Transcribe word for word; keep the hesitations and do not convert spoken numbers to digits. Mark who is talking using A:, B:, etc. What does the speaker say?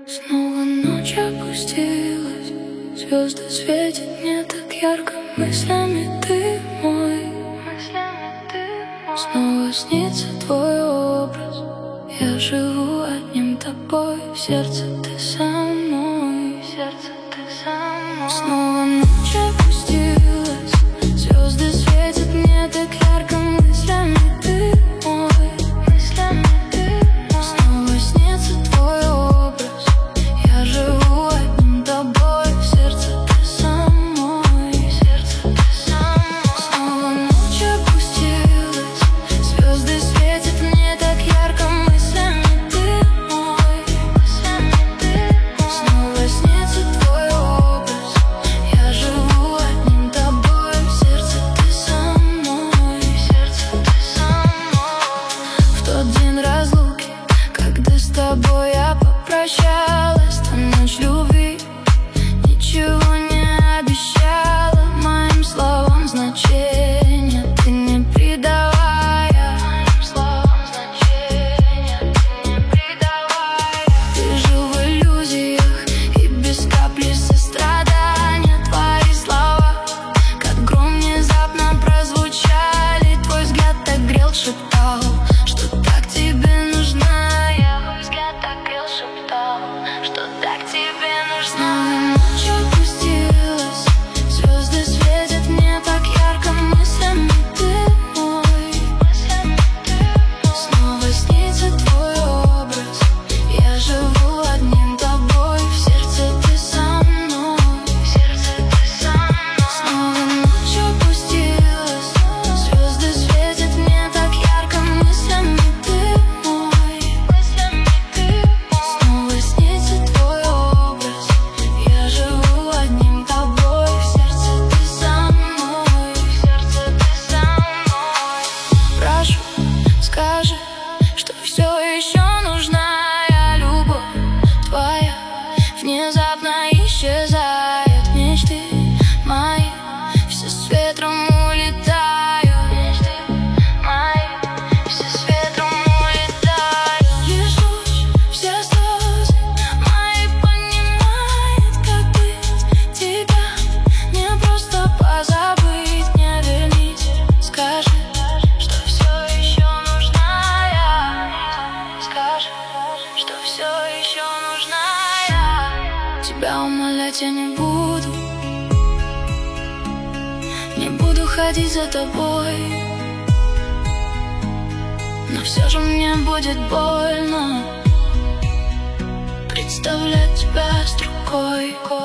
A: Снова ночь опустилась, звезды светят не так ярко. Мыслями ты мой, снова снится твой образ. Я живу одним тобой, в сердце ты со мной, в сердце ты со мной. Снова ночь опустилась, звезды светят мне так ярко. Мыслями ты мой, мыслями ты мой. Снова снится твой образ. Я живу одним тобой, в сердце ты со мной, в сердце ты со мной. Снова ночь опустилась, звезды светят мне так ярко. Мыслями ты мой, мыслями ты мой. Снова снится твой образ. Я живу одним тобой, в сердце ты со мной, в сердце ты со мной. В тот день разлуки, когда с тобой я попрощалась, та ночь любви ничего не обещала моим словам значения, ты не придавая моим словам значения, ты не придавая. Ты жил в иллюзиях и без капли сострадания. Твои слова, как гром, внезапно прозвучали. Твой взгляд так грел, шептал, что так тебе нужна я. Твой взгляд так грел, шептал, что так тебе нужна. Ночь опустилась, звезды светят мне так ярко. Мыслями ты мой, мыслями ты мой. Снова снится твой образ. Я живу одним тобой, в сердце ты со мной, в сердце ты со мной. Снова ночь опустилась, звезды светят мне так ярко. Мыслями ты мой, мыслями ты мой. Снова снится твой образ. Я живу одним тобой, в сердце ты со мной, в сердце ты со мной. Прошу, скажи, что все еще нужна любовь твоя. Внезапно исчезает мечты мои, все с ветром улетают. Мечты мои, все с ветром улетают. Лишь луч, все слезы мои понимает, как быть. Тебя не просто позабыть, не вернись. Скажи, что все еще нужна я. Скажи, что все еще нужна я. Тебя умолять я не буду, не буду ходить за тобой, но все же мне будет больно представлять тебя с другой.